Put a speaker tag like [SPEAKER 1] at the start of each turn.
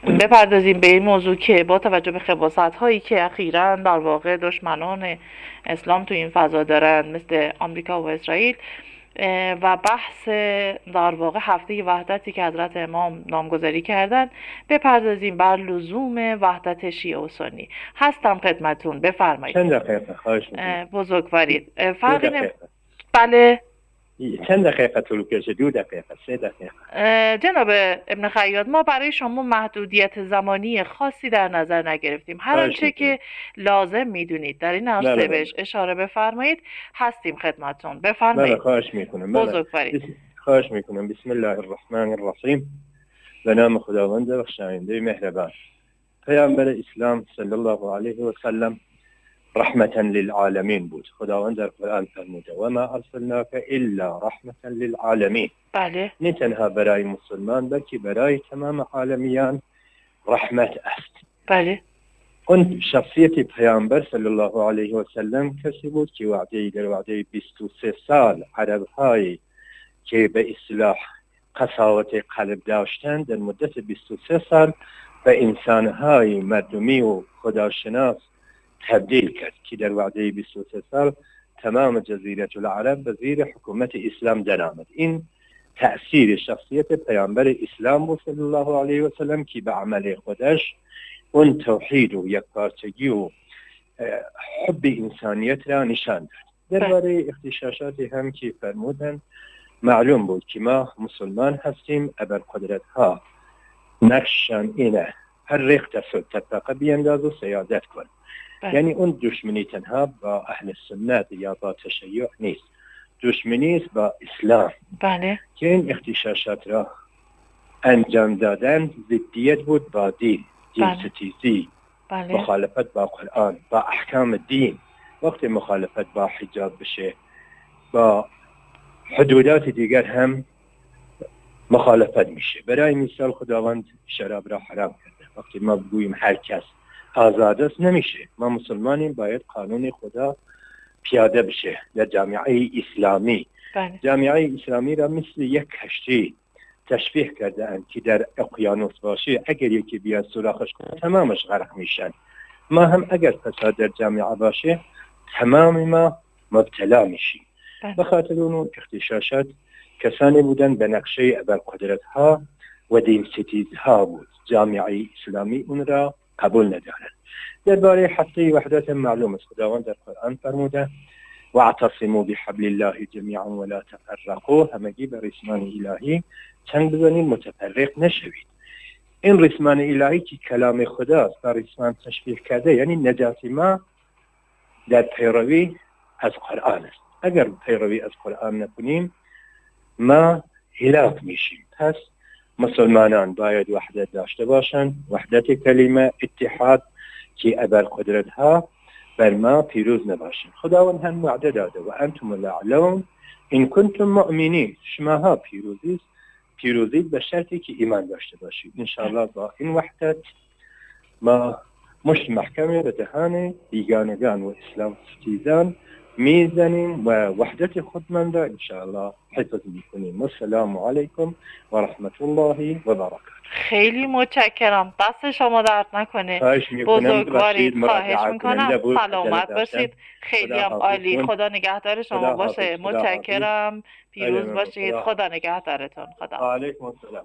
[SPEAKER 1] بپردازیم به این موضوع که با توجه به خباثت‌هایی که اخیراً در واقع دشمنان اسلام تو این فضا دارن مثل آمریکا و اسرائیل و بحث در واقع هفته وحدتی که حضرت امام نامگذاری کردن، بپردازیم بر لزوم وحدت شیعه و سنی. هستم خدمتون، بفرمایید.
[SPEAKER 2] چند دقیقه خواهش می‌کنم.
[SPEAKER 1] بزرگوارید. فرقی بله.
[SPEAKER 2] چند دقیقه طول کشه؟ 2 دقیقه، 3 دقیقه.
[SPEAKER 1] جناب ابن خیاط، ما برای شما محدودیت زمانی خاصی در نظر نگرفتیم. هر آنچه که لازم میدونید در این عرصه بهش اشاره بفرمایید، هستیم خدمتون. بفرمایید.
[SPEAKER 2] خواهش میکنم.
[SPEAKER 1] بزرگوارید.
[SPEAKER 2] خواهش میکنم. بسم الله الرحمن الرحیم. به نام خداوند بخشاینده مهربان. پیامبر اسلام صلی الله علیه و سلم رحمتا للعالمین بود. خداوند در قرآن فرموده و ما ارسلناک الا رحمتا للعالمین.
[SPEAKER 1] بله.
[SPEAKER 2] نه تنها برای مسلمان بلکه برای تمام عالمیان رحمت است.
[SPEAKER 1] بله.
[SPEAKER 2] اون شخصیت پیامبر صلی الله علیه و سلم کسی بود که در وعده 23 سال عرب‌های که به اصطلاح قساوت قلب داشتند در مدت 23 سال به انسان‌های مردمی و خداشناس تبدیل کرد که در وعده 23 سال تمام جزیره العرب به زیر حکومت اسلام درآمد. این تأثیر شخصیت پیامبر اسلام بود صلی الله علیه و سلم که به عمل خودش اون توحید و یکپارچگی و حب انسانیت را نشان داد. درباره اغتشاشاتی هم که فرمودن معلوم بود که ما مسلمان هستیم، ابرقدرت ها نقششان اینه هر ریخت تفاقه بینداز و سیادت کن. یعنی اون دشمنی تنها با اهل سنت یا با تشیع نیست، دشمنی است با اسلام.
[SPEAKER 1] بله.
[SPEAKER 2] که این اغتشاشات را انجام دادن ضدیت بود با دین، ستیزی.
[SPEAKER 1] بله.
[SPEAKER 2] مخالفت با قرآن، با احکام دین. وقتی مخالفت با حجاب بشه، با حدودات دیگر هم مخالفت میشه. برای مثال خداوند شراب را حرام کرده. وقتی ما بگوییم هر کس آزاد است، نمیشه. ما مسلمانیم، باید قانون خدا پیاده بشه در جامعه اسلامی.
[SPEAKER 1] بله.
[SPEAKER 2] جامعه اسلامی را مثل یک کشتی تشبیه کرده اند که در اقیانوس باشه، اگر یکی بیاد سوراخش کنه تمامش غرق میشن. ما هم اگر فساد در جامعه باشه تمام ما مبتلا میشیم. به خاطر اون اغتشاشات کسانی بودن به نقشه ابرقدرت ها و دین ستیز ها بود. جامعه اسلامی اون را قبول ندارد. درباره هفته وحدت معلوم است. خداوند در قرآن فرموده واعتصموا بحبل الله جمیعا ولا تفرقوا. همگی به ریسمان الهی چنگ بزنید، متفرق نشوید. این ریسمان الهی که کلام خداست با ریسمان تشبیه کرده، یعنی نجات ما در پیروی از قرآن است. اگر پیروی از قرآن نکنیم ما هلاک میشیم. پس مسلمانان باید وحدت داشته باشند، وحدت کلمه، اتحاد، که ابرقدرت ها بر ما پیروز نباشند. خداوند هم وعده داده و انتم الاعلون ان کنتم مؤمنین. شما ها پیروزید به شرطی که ایمان داشته باشید. انشاءالله با این وحدت ما مشت محکمی به دهان بیگانگان و اسلام ستیزان میزنیم و وحدت خودمان را انشاءالله حفظ میکنیم. السلام علیکم و رحمت الله و برکاته.
[SPEAKER 1] خیلی متشکرم، دست شما درد نکنه. بزرگوارید. خواهش میکنم. سلامت باشید. خیلی هم عالی. خدا نگهدار شما باشه. متشکرم. پیروز باشید. خدا نگهدارتون. خدا.
[SPEAKER 2] علیکم السلام.